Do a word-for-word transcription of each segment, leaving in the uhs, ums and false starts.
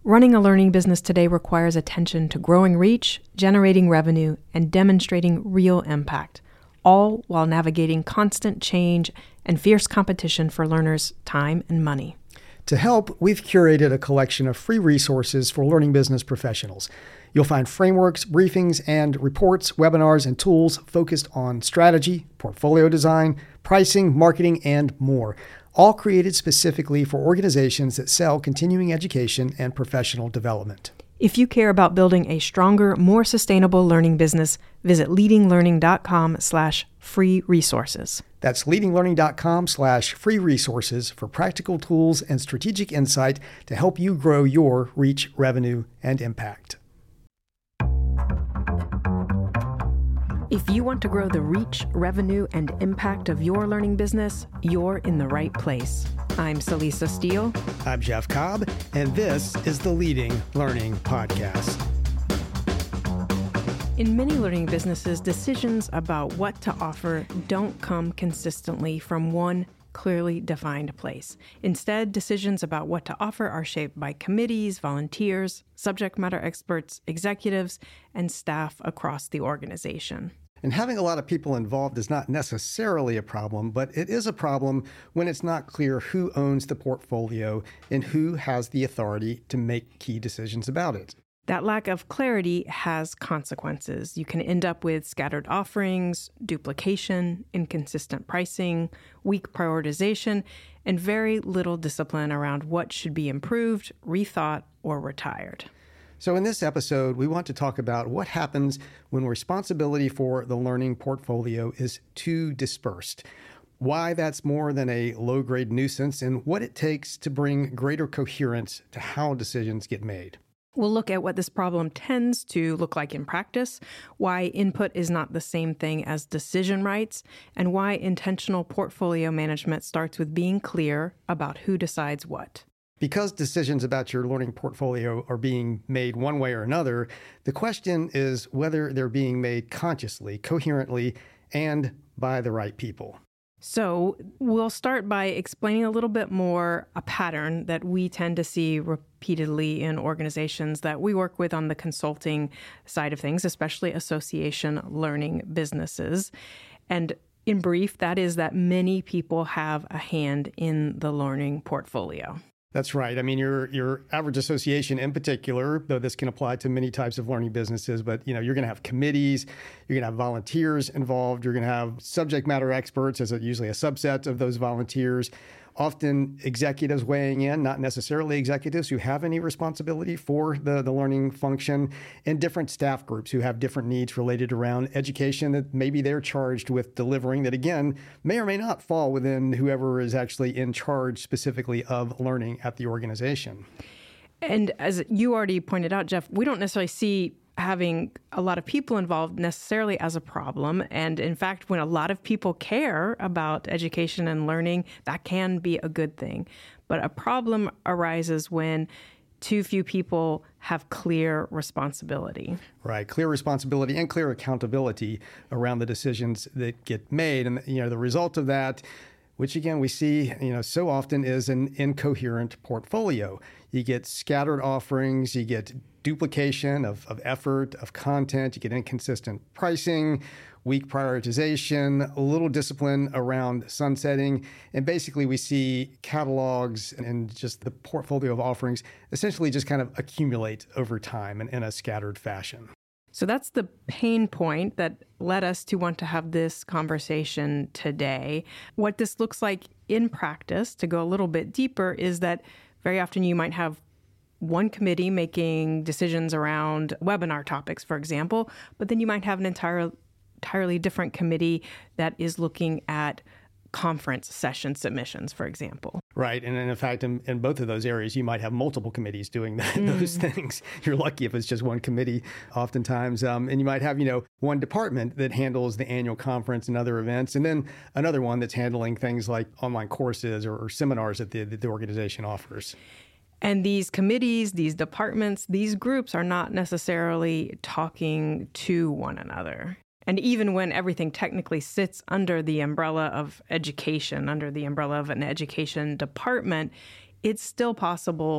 Running a learning business today requires attention to growing reach, generating revenue, and demonstrating real impact, all while navigating constant change and fierce competition for learners' time and money. To help, we've curated a collection of free resources for learning business professionals. You'll find frameworks, briefings, and reports, webinars, and tools focused on strategy, portfolio design, pricing, marketing, and more, all created specifically for organizations that sell continuing education and professional development. If you care about building a stronger, more sustainable learning business, visit leadinglearning.com slash free resources. That's leadinglearning.com slash free resources for practical tools and strategic insight to help you grow your reach, revenue, and impact. If you want to grow the reach, revenue, and impact of your learning business, you're in the right place. I'm Celisa Steele. I'm Jeff Cobb, and this is the Leading Learning Podcast. In many learning businesses, decisions about what to offer don't come consistently from one clearly defined place. Instead, decisions about what to offer are shaped by committees, volunteers, subject matter experts, executives, and staff across the organization. And having a lot of people involved is not necessarily a problem, but it is a problem when it's not clear who owns the portfolio and who has the authority to make key decisions about it. That lack of clarity has consequences. You can end up with scattered offerings, duplication, inconsistent pricing, weak prioritization, and very little discipline around what should be improved, rethought, or retired. So in this episode, we want to talk about what happens when responsibility for the learning portfolio is too dispersed, why that's more than a low-grade nuisance, and what it takes to bring greater coherence to how decisions get made. We'll look at what this problem tends to look like in practice, why input is not the same thing as decision rights, and why intentional portfolio management starts with being clear about who decides what. Because decisions about your learning portfolio are being made one way or another, the question is whether they're being made consciously, coherently, and by the right people. So we'll start by explaining a little bit more a pattern that we tend to see repeatedly in organizations that we work with on the consulting side of things, especially association learning businesses. And in brief, that is that many people have a hand in the learning portfolio. That's right. I mean, your your average association in particular, though this can apply to many types of learning businesses, but you know, you're going to have committees, you're going to have volunteers involved, you're going to have subject matter experts as a, usually a subset of those volunteers, often executives weighing in, not necessarily executives who have any responsibility for the, the learning function, and different staff groups who have different needs related around education that maybe they're charged with delivering that, again, may or may not fall within whoever is actually in charge specifically of learning at the organization. And as you already pointed out, Jeff, we don't necessarily see having a lot of people involved necessarily as a problem. And in fact, when a lot of people care about education and learning, that can be a good thing. But a problem arises when too few people have clear responsibility. Right. Clear responsibility and clear accountability around the decisions that get made. And, you know, the result of that, which again, we see, you know, so often is an incoherent portfolio. You get scattered offerings, you get duplication of, of effort, of content, you get inconsistent pricing, weak prioritization, a little discipline around sunsetting. And basically we see catalogs and just the portfolio of offerings essentially just kind of accumulate over time in, in a scattered fashion. So that's the pain point that led us to want to have this conversation today. What this looks like in practice, to go a little bit deeper, is that very often you might have one committee making decisions around webinar topics, for example, but then you might have an entire, entirely different committee that is looking at conference session submissions, for example. Right. And in fact, in, in both of those areas, you might have multiple committees doing that, Mm. those things. You're lucky if it's just one committee oftentimes. Um, and you might have, you know, one department that handles the annual conference and other events, and then another one that's handling things like online courses or, or seminars that the, that the organization offers. And these committees, these departments, these groups are not necessarily talking to one another. And even when everything technically sits under the umbrella of education, under the umbrella of an education department, it's still possible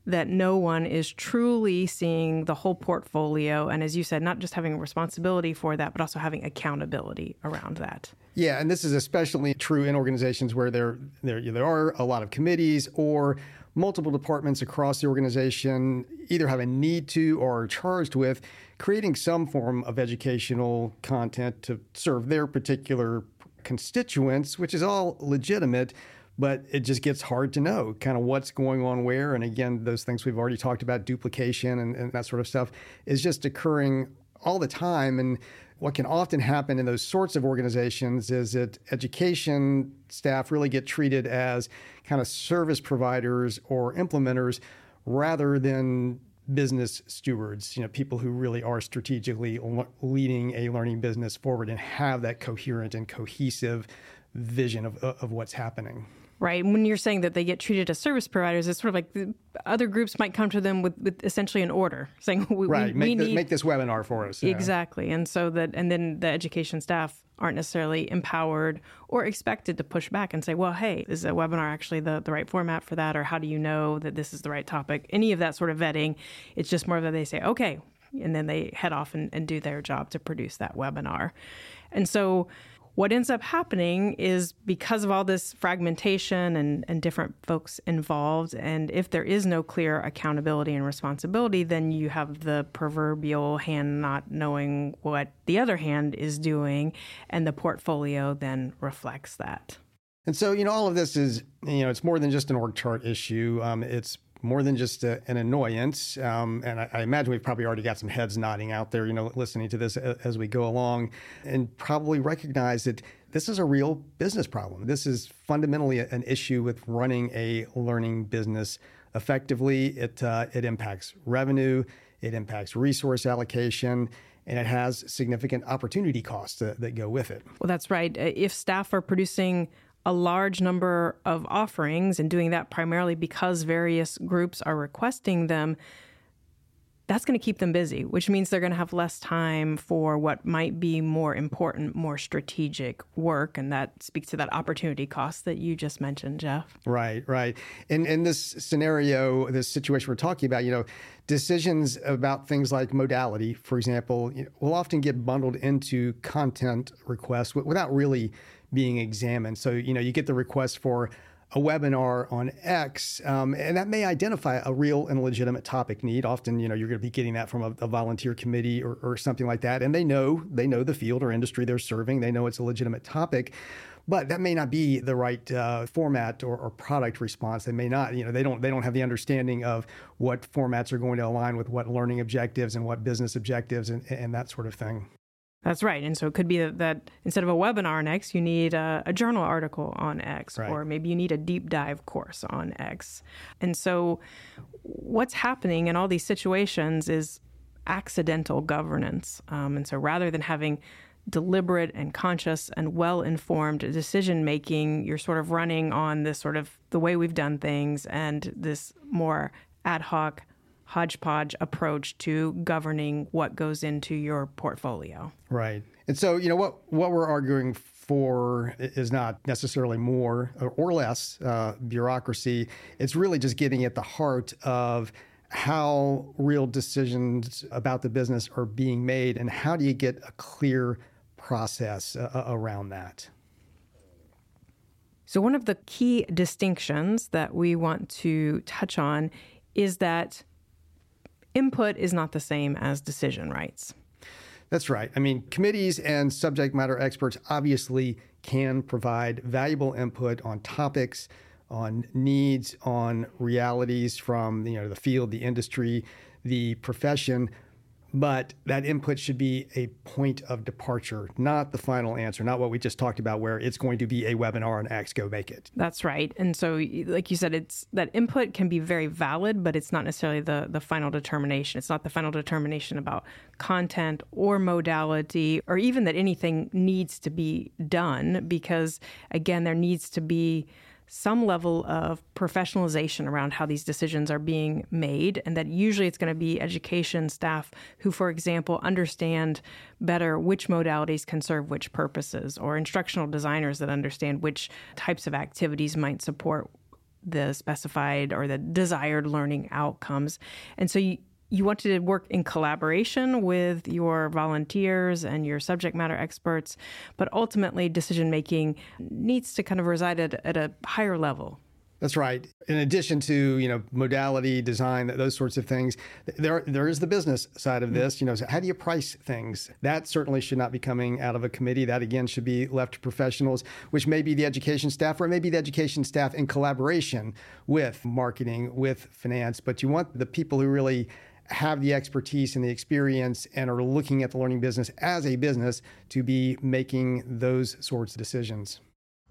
that no one is truly seeing the whole portfolio. And as you said, not just having a responsibility for that, but also having accountability around that. Yeah, and this is especially true in organizations where there, there, there are a lot of committees or multiple departments across the organization either have a need to or are charged with creating some form of educational content to serve their particular constituents, which is all legitimate, but it just gets hard to know kind of what's going on where. And again, those things we've already talked about, duplication and, and that sort of stuff, is just occurring all the time. And what can often happen in those sorts of organizations is that education staff really get treated as kind of service providers or implementers rather than business stewards, you know, people who really are strategically le- leading a learning business forward and have that coherent and cohesive vision of, of what's happening. Right. When you're saying that they get treated as service providers, it's sort of like the other groups might come to them with, with essentially an order saying, we, right, we, make, we the, need... make this webinar for us. Exactly. Know? And so that, and then the education staff aren't necessarily empowered or expected to push back and say, well, hey, is a webinar actually the, the right format for that? Or how do you know that this is the right topic? Any of that sort of vetting, it's just more that they say, okay, and then they head off and, and do their job to produce that webinar. And so what ends up happening is because of all this fragmentation and, and different folks involved, and if there is no clear accountability and responsibility, then you have the proverbial hand not knowing what the other hand is doing, and the portfolio then reflects that. And so, you know, all of this is, you know, it's more than just an org chart issue. Um, it's more than just a, an annoyance. Um, and I, I imagine we've probably already got some heads nodding out there, you know, listening to this a, as we go along, and probably recognize that this is a real business problem. This is fundamentally a, an issue with running a learning business effectively. It, uh, it impacts revenue, it impacts resource allocation, and it has significant opportunity costs that, that go with it. Well, that's right. If staff are producing a large number of offerings and doing that primarily because various groups are requesting them, that's going to keep them busy, which means they're going to have less time for what might be more important, more strategic work. And that speaks to that opportunity cost that you just mentioned, Jeff. Right, right. In, in this scenario, this situation we're talking about, you know, decisions about things like modality, for example, you know, will often get bundled into content requests without really being examined. So, you know, you get the request for a webinar on X, um, and that may identify a real and legitimate topic need. Often, you know, you're going to be getting that from a, a volunteer committee or, or something like that, and they know they know the field or industry they're serving. They know it's a legitimate topic, but that may not be the right uh, format or, or product response. They may not, you know, they don't they don't have the understanding of what formats are going to align with what learning objectives and what business objectives and, and that sort of thing. That's right. And so it could be that, that instead of a webinar on X, you need a, a journal article on X, right. Or maybe you need a deep dive course on X. And so what's happening in all these situations is accidental governance. Um, and so rather than having deliberate and conscious and well-informed decision-making, you're sort of running on this sort of the way we've done things and this more ad hoc hodgepodge approach to governing what goes into your portfolio. Right. And so, you know, what, what we're arguing for is not necessarily more or less uh, bureaucracy. It's really just getting at the heart of how real decisions about the business are being made and how do you get a clear process uh, around that. So one of the key distinctions that we want to touch on is that input is not the same as decision rights. That's right. I mean, committees and subject matter experts obviously can provide valuable input on topics, on needs, on realities from, you know, the field, the industry, the profession. But that input should be a point of departure, not the final answer, not what we just talked about where it's going to be a webinar on X, go make it. That's right. And so, like you said, it's that input can be very valid, but it's not necessarily the, the final determination. It's not the final determination about content or modality or even that anything needs to be done because, again, there needs to be some level of professionalization around how these decisions are being made, and that usually it's going to be education staff who, for example, understand better which modalities can serve which purposes, or instructional designers that understand which types of activities might support the specified or the desired learning outcomes. And so you, you want to work in collaboration with your volunteers and your subject matter experts, but ultimately decision-making needs to kind of reside at, at a higher level. That's right. In addition to, you know, modality, design, those sorts of things, there there is the business side of this. You know, so how do you price things? That certainly should not be coming out of a committee. That, again, should be left to professionals, which may be the education staff, or it may be the education staff in collaboration with marketing, with finance. But you want the people who really have the expertise and the experience and are looking at the learning business as a business to be making those sorts of decisions.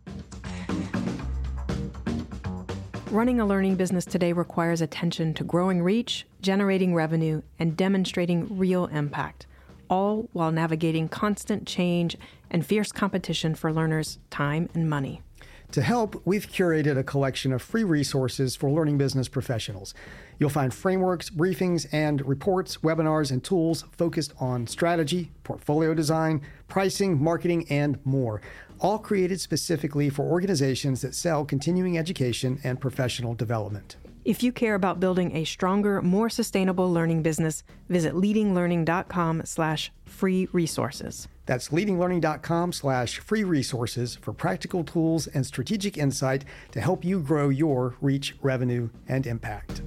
Running a learning business today requires attention to growing reach, generating revenue, and demonstrating real impact, all while navigating constant change and fierce competition for learners' time and money. To help, we've curated a collection of free resources for learning business professionals. You'll find frameworks, briefings, and reports, webinars, and tools focused on strategy, portfolio design, pricing, marketing, and more, all created specifically for organizations that sell continuing education and professional development. If you care about building a stronger, more sustainable learning business, visit leadinglearning.com slash free resources. That's leadinglearning.com slash free resources for practical tools and strategic insight to help you grow your reach, revenue, and impact.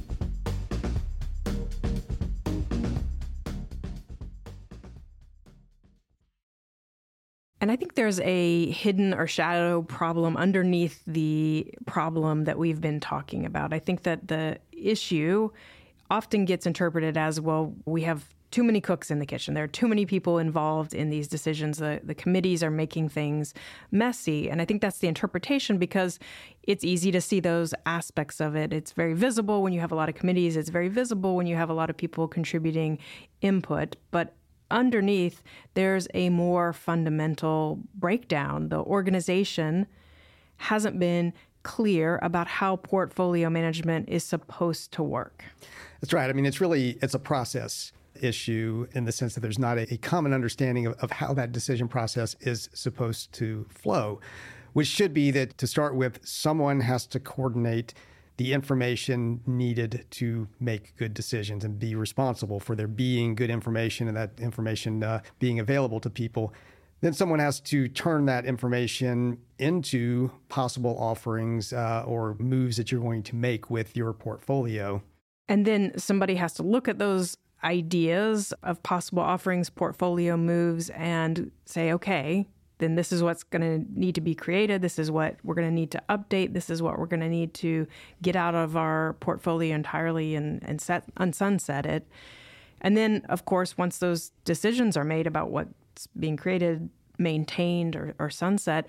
And I think there's a hidden or shadow problem underneath the problem that we've been talking about. I think that the issue often gets interpreted as, well, we have too many cooks in the kitchen. There are too many people involved in these decisions. The, the committees are making things messy. And I think that's the interpretation because it's easy to see those aspects of it. It's very visible when you have a lot of committees. It's very visible when you have a lot of people contributing input. But underneath, there's a more fundamental breakdown. The organization hasn't been clear about how portfolio management is supposed to work. That's right. I mean, it's really, it's a process issue in the sense that there's not a, a common understanding of, of how that decision process is supposed to flow, which should be that to start with, someone has to coordinate the information needed to make good decisions and be responsible for there being good information and that information uh, being available to people. Then someone has to turn that information into possible offerings uh, or moves that you're going to make with your portfolio. And then somebody has to look at those ideas of possible offerings, portfolio moves, and say, okay, then this is what's going to need to be created. This is what we're going to need to update. This is what we're going to need to get out of our portfolio entirely and, and set and sunset it. And then, of course, once those decisions are made about what's being created, maintained, or, or sunset,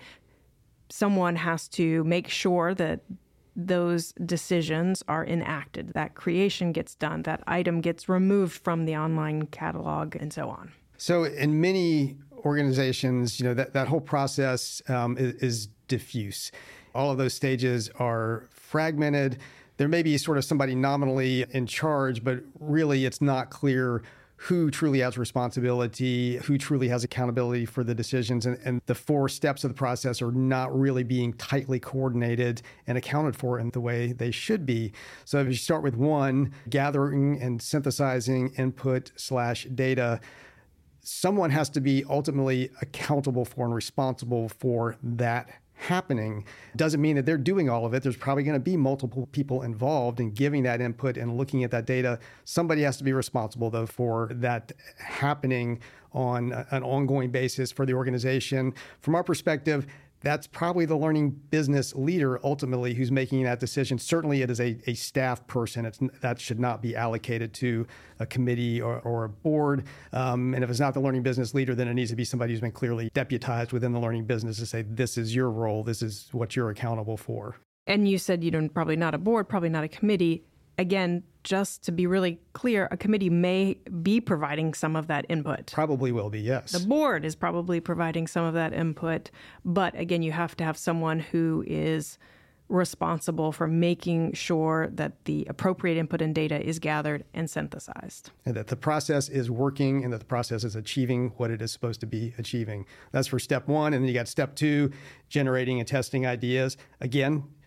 someone has to make sure that those decisions are enacted, that creation gets done, that item gets removed from the online catalog, and so on. So in many organizations, you know, that, that whole process um, is, is diffuse. All of those stages are fragmented. There may be sort of somebody nominally in charge, but really it's not clear who truly has responsibility, who truly has accountability for the decisions. And, and the four steps of the process are not really being tightly coordinated and accounted for in the way they should be. So if you start with one, gathering and synthesizing input slash data, someone has to be ultimately accountable for and responsible for that happening. Doesn't mean that they're doing all of it. There's probably going to be multiple people involved in giving that input and looking at that data. Somebody has to be responsible, though, for that happening on an ongoing basis for the organization. From our perspective, that's probably the learning business leader ultimately who's making that decision. Certainly it is a, a staff person. It's, that should not be allocated to a committee or, or a board. Um, and if it's not the learning business leader, then it needs to be somebody who's been clearly deputized within the learning business to say, this is your role. This is what you're accountable for. And you said, you know, probably not a board, probably not a committee. Again, just to be really clear, a committee may be providing some of that input. Probably will be, yes. The board is probably providing some of that input. But again, you have to have someone who is responsible for making sure that the appropriate input and data is gathered and synthesized. And that the process is working and that the process is achieving what it is supposed to be achieving. That's for step one. And then you got step two, generating and testing ideas. Again,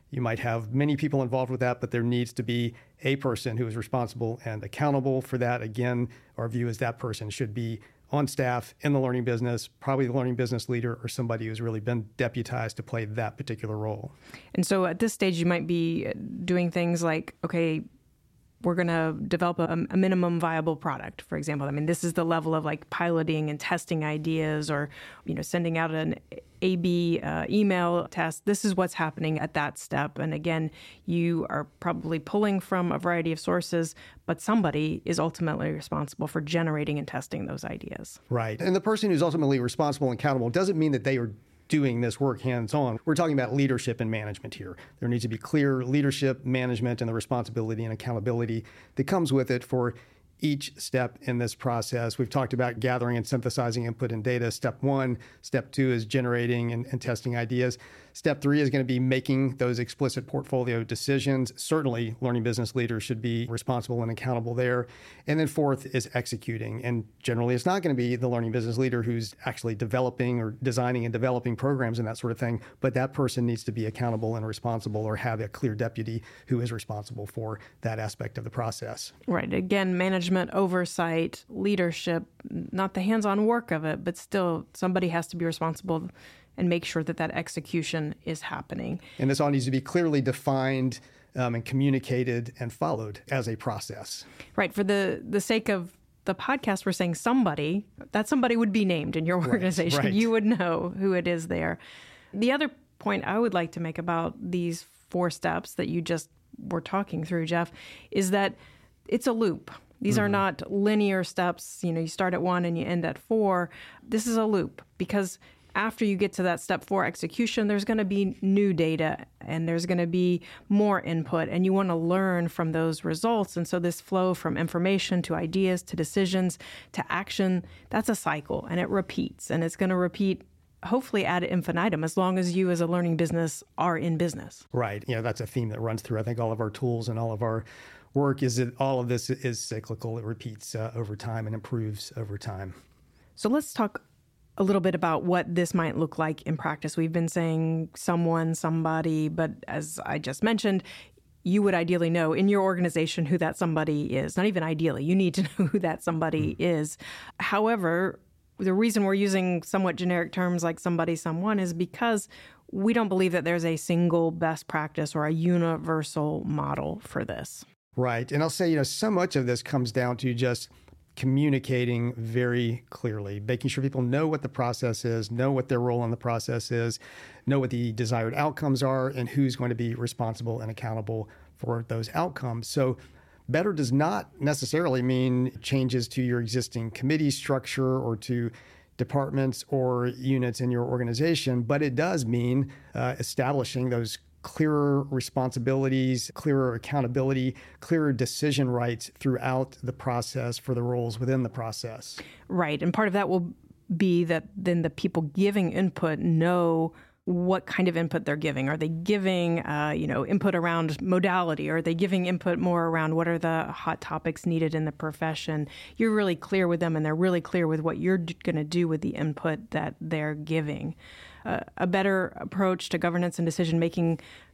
You might have many people involved with that, but there needs to be a person who is responsible and accountable for that. Again, our view is that person should be on staff in the learning business, probably the learning business leader or somebody who's really been deputized to play that particular role. And so at this stage, you might be doing things like, okay, we're going to develop a, a minimum viable product, for example. I mean, this is the level of like piloting and testing ideas, or, you know, sending out an A B uh, email test. This is what's happening at that step. And again, you are probably pulling from a variety of sources, but somebody is ultimately responsible for generating and testing those ideas. Right. And the person who's ultimately responsible and accountable doesn't mean that they are doing this work hands-on. We're talking about leadership and management here. There needs to be clear leadership, management, and the responsibility and accountability that comes with it for each step in this process. We've talked about gathering and synthesizing input and data. Step one. Step two is generating and, and testing ideas. Step three is going to be making those explicit portfolio decisions. Certainly, learning business leaders should be responsible and accountable there. And then fourth is executing. And generally, it's not going to be the learning business leader who's actually developing or designing and developing programs and that sort of thing, but that person needs to be accountable and responsible, or have a clear deputy who is responsible for that aspect of the process. Right. Again, management, oversight, leadership, not the hands-on work of it, but still somebody has to be responsible and make sure that that execution is happening. And this all needs to be clearly defined um, and communicated and followed as a process. Right. For the, the sake of the podcast, we're saying somebody, that somebody would be named in your organization. Right, right. You would know who it is there. The other point I would like to make about these four steps that you just were talking through, Jeff, is that it's a loop. These mm-hmm. are not linear steps. You know, you start at one and you end at four. This is a loop, because after you get to that step four execution, there's going to be new data and there's going to be more input, and you want to learn from those results. And so this flow from information to ideas to decisions to action, that's a cycle, and it repeats, and it's going to repeat hopefully ad infinitum as long as you as a learning business are in business. Right. You know, that's a theme that runs through, I think, all of our tools and all of our work, is that all of this is cyclical. It repeats uh, over time and improves over time. So let's talk a little bit about what this might look like in practice. We've been saying someone, somebody, but as I just mentioned, you would ideally know in your organization who that somebody is. Not even ideally, you need to know who that somebody mm. is. However, the reason we're using somewhat generic terms like somebody, someone is because we don't believe that there's a single best practice or a universal model for this. Right. And I'll say, you know, so much of this comes down to just communicating very clearly, making sure people know what the process is, know what their role in the process is, know what the desired outcomes are, and who's going to be responsible and accountable for those outcomes. So better does not necessarily mean changes to your existing committee structure or to departments or units in your organization, but it does mean uh, establishing those clearer responsibilities, clearer accountability, clearer decision rights throughout the process for the roles within the process. Right. And part of that will be that then the people giving input know what kind of input they're giving. Are they giving, uh, you know, input around modality? Or are they giving input more around what are the hot topics needed in the profession? You're really clear with them, and they're really clear with what you're d- going to do with the input that they're giving. Uh, a better approach to governance and decision-making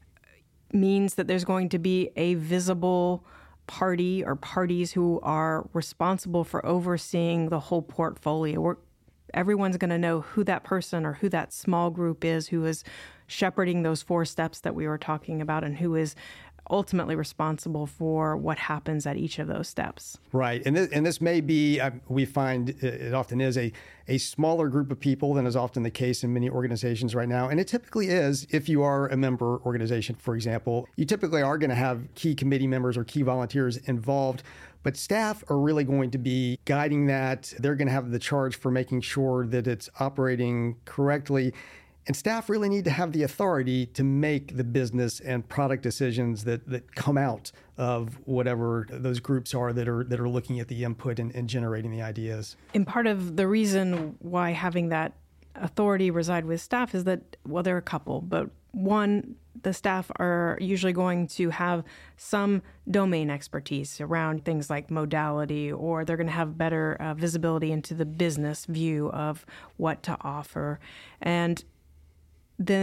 means that there's going to be a visible party or parties who are responsible for overseeing the whole portfolio. We're, everyone's going to know who that person or who that small group is who is shepherding those four steps that we were talking about, and who is ultimately responsible for what happens at each of those steps. Right. And this, and this may be, uh, we find it often is a, a smaller group of people than is often the case in many organizations right now. And it typically is, if you are a member organization, for example, you typically are going to have key committee members or key volunteers involved. But staff are really going to be guiding that. They're going to have the charge for making sure that it's operating correctly. And staff really need to have the authority to make the business and product decisions that, that come out of whatever those groups are that are that are looking at the input and, and generating the ideas. And part of the reason why having that authority reside with staff is that, well, there are a couple, but one, the staff are usually going to have some domain expertise around things like modality, or they're going to have better uh, visibility into the business view of what to offer. And then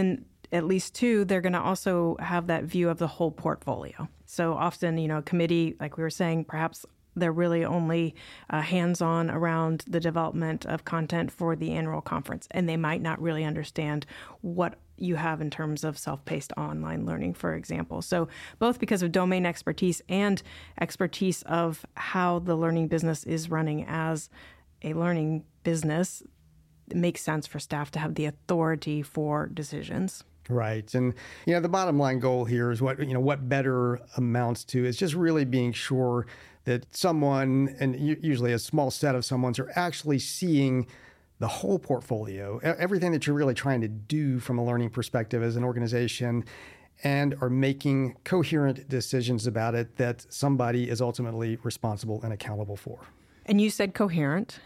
at least two, they're going to also have that view of the whole portfolio. So often, you know, a committee, like we were saying, perhaps they're really only uh, hands-on around the development of content for the annual conference, and they might not really understand what you have in terms of self-paced online learning, for example. So both because of domain expertise and expertise of how the learning business is running as a learning business, it makes sense for staff to have the authority for decisions. Right. And, you know, the bottom line goal here is what, you know, what better amounts to is just really being sure that someone, and usually a small set of someone's, are actually seeing the whole portfolio, everything that you're really trying to do from a learning perspective as an organization, and are making coherent decisions about it that somebody is ultimately responsible and accountable for. And you said coherent.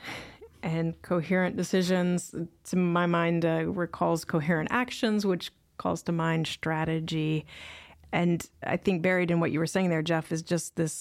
And coherent decisions, to my mind, uh, recalls coherent actions, which calls to mind strategy. And I think buried in what you were saying there, Jeff, is just this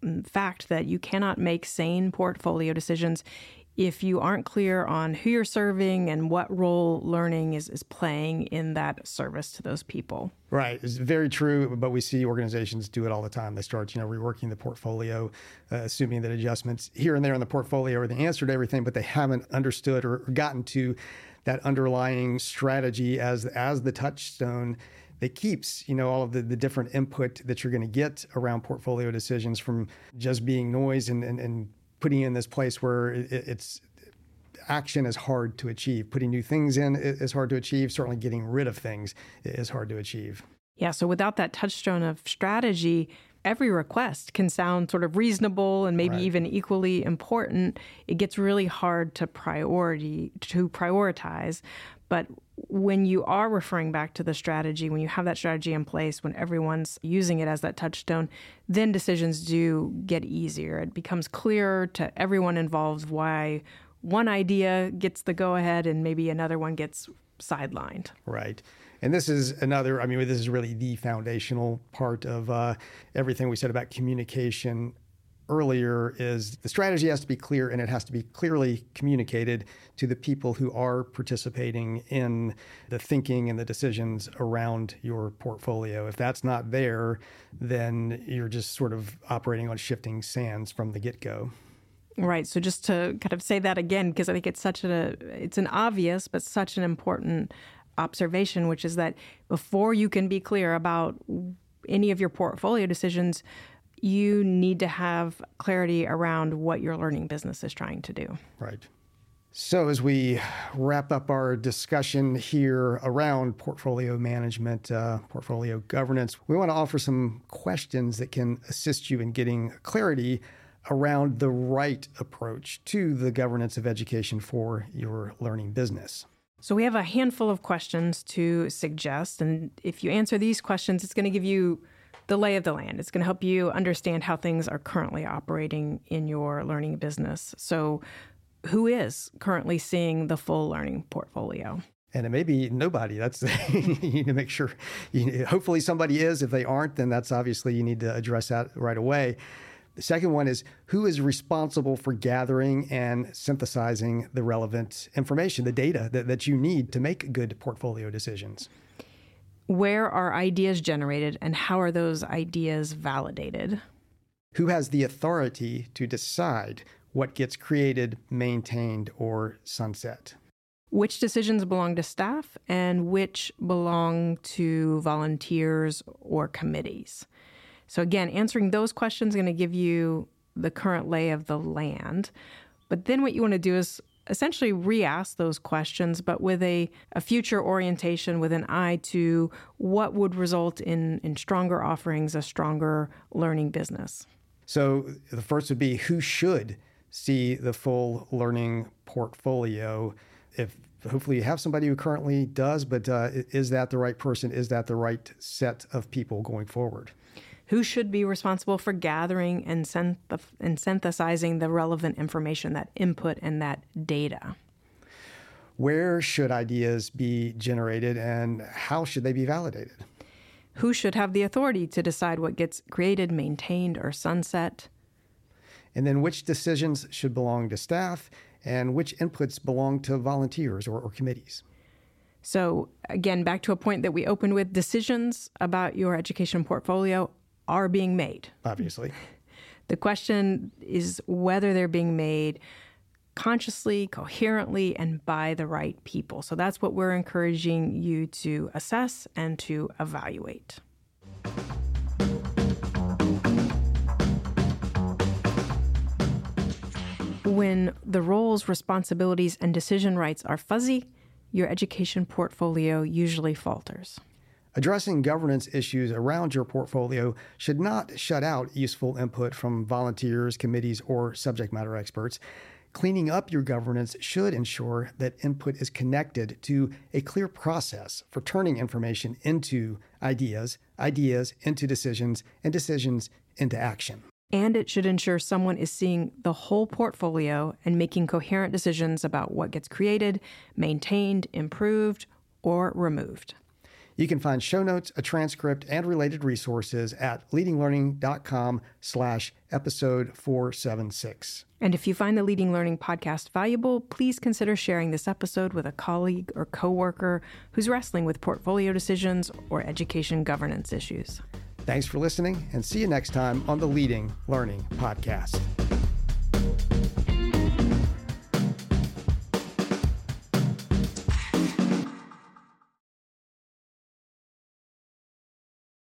fact that you cannot make sane portfolio decisions if you aren't clear on who you're serving and what role learning is, is playing in that service to those people. Right. It's very true, but we see organizations do it all the time. They start, you know, reworking the portfolio, uh, assuming that adjustments here and there in the portfolio are the answer to everything, but they haven't understood or gotten to that underlying strategy as, as the touchstone that keeps, you know, all of the, the different input that you're going to get around portfolio decisions from just being noise and, and, and putting in this place where it, it's action is hard to achieve. Putting new things in is hard to achieve. Certainly getting rid of things is hard to achieve. Yeah, so without that touchstone of strategy, every request can sound sort of reasonable and maybe right. even equally important. It gets really hard to priority to prioritize. But when you are referring back to the strategy, when you have that strategy in place, when everyone's using it as that touchstone, then decisions do get easier. It becomes clearer to everyone involved why one idea gets the go-ahead and maybe another one gets sidelined. Right. And this is another, I mean, this is really the foundational part of uh, everything we said about communication earlier, is the strategy has to be clear, and it has to be clearly communicated to the people who are participating in the thinking and the decisions around your portfolio. If that's not there, then you're just sort of operating on shifting sands from the get-go. Right. So just to kind of say that again, because I think it's such a, it's an obvious, but such an important observation, which is that before you can be clear about any of your portfolio decisions, you need to have clarity around what your learning business is trying to do. Right. So as we wrap up our discussion here around portfolio management, uh, portfolio governance, we want to offer some questions that can assist you in getting clarity around the right approach to the governance of education for your learning business. So we have a handful of questions to suggest, and if you answer these questions, it's going to give you the lay of the land. It's going to help you understand how things are currently operating in your learning business. So who is currently seeing the full learning portfolio? And it may be nobody. That's you need to make sure. You, hopefully somebody is. If they aren't, then that's obviously you need to address that right away. The second one is, who is responsible for gathering and synthesizing the relevant information, the data that, that you need to make good portfolio decisions? Where are ideas generated, and how are those ideas validated? Who has the authority to decide what gets created, maintained, or sunset? Which decisions belong to staff and which belong to volunteers or committees? So again, answering those questions is going to give you the current lay of the land. But then what you want to do is essentially re-ask those questions, but with a, a future orientation, with an eye to what would result in, in stronger offerings, a stronger learning business. So the first would be, who should see the full learning portfolio? If hopefully you have somebody who currently does, but uh, is that the right person? Is that the right set of people going forward? Who should be responsible for gathering and, synth- and synthesizing the relevant information, that input and that data? Where should ideas be generated, and how should they be validated? Who should have the authority to decide what gets created, maintained, or sunset? And then which decisions should belong to staff, and which inputs belong to volunteers or, or committees? So again, back to a point that we opened with, decisions about your education portfolio are being made. Obviously. The question is whether they're being made consciously, coherently, and by the right people. So that's what we're encouraging you to assess and to evaluate. When the roles, responsibilities, and decision rights are fuzzy, your education portfolio usually falters. Addressing governance issues around your portfolio should not shut out useful input from volunteers, committees, or subject matter experts. Cleaning up your governance should ensure that input is connected to a clear process for turning information into ideas, ideas into decisions, and decisions into action. And it should ensure someone is seeing the whole portfolio and making coherent decisions about what gets created, maintained, improved, or removed. You can find show notes, a transcript, and related resources at leadinglearning.com slash episode 476. And if you find the Leading Learning podcast valuable, please consider sharing this episode with a colleague or coworker who's wrestling with portfolio decisions or education governance issues. Thanks for listening, and see you next time on the Leading Learning podcast.